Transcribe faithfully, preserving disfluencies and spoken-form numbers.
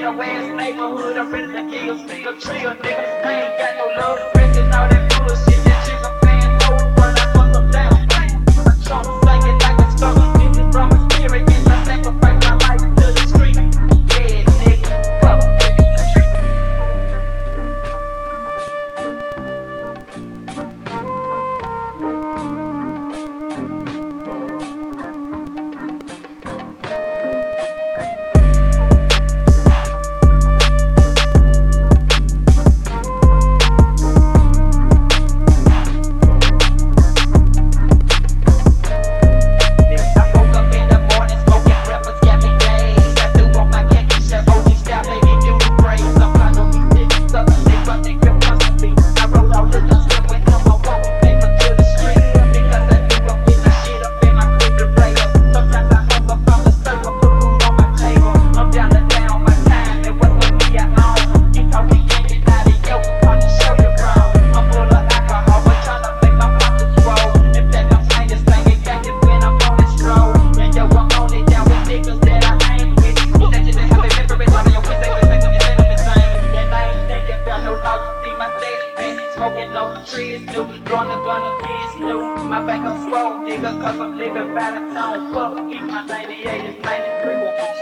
ghetto ass neighborhood, I'm ready to kill, steal, trill, nigga. I ain't got no love, resting all that bullshit. That shit I'm playing over, run I fuck them down. My trunk singing like a song, this from a spirit, yes, I sacrifice my life to the street. Yeah, nigga, fuck nigga. Smoking no trees, new, drawing the gun of kids, new. My back on swole, nigga, cause I'm living by the town. Fuck, keep my ninety-eight and ninety-three.